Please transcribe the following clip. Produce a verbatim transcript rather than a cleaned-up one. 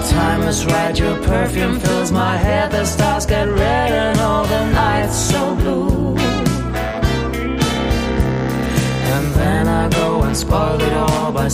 time is right, your perfume fills my head, the stars get redder